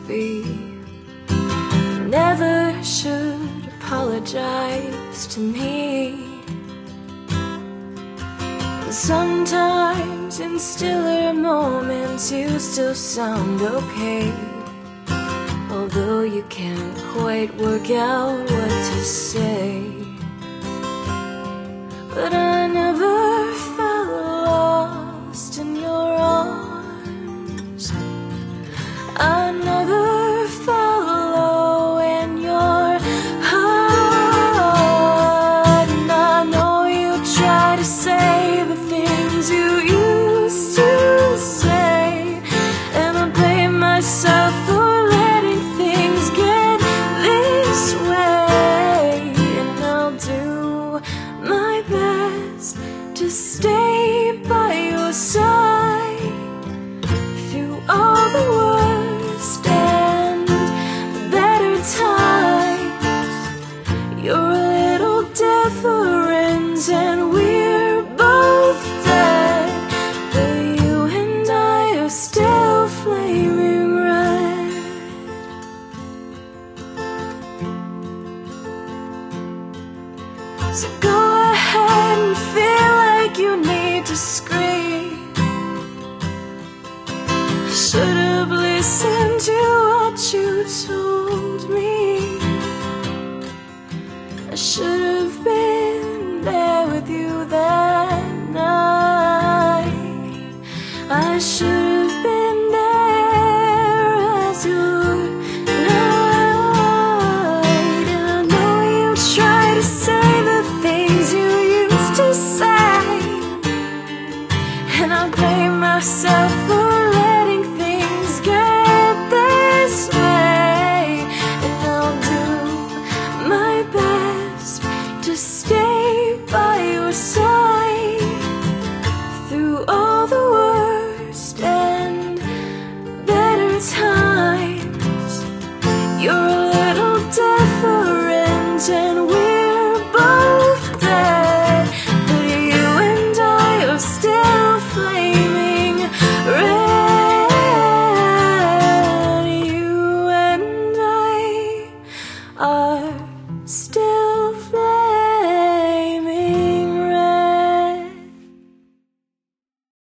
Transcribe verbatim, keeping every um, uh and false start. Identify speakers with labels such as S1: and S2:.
S1: be. Never should apologize to me. Sometimes in stiller moments you still sound okay, although you can't quite work out what to say. But I never felt lost in your arms. I never felt low in your heart. And I know you try to say the things you used to say, and I blame myself for letting things get this way. And I'll do my best to stay by your side through all the worst and the better times. You're a little different and we're both dead, but you and I are still flaming red. So go ahead and feel like you need to scream. I should have listened to what you told me. I should have been there with you that night. I should have been there as your knight. And I know you try to say the things you used to say, and I blame myself for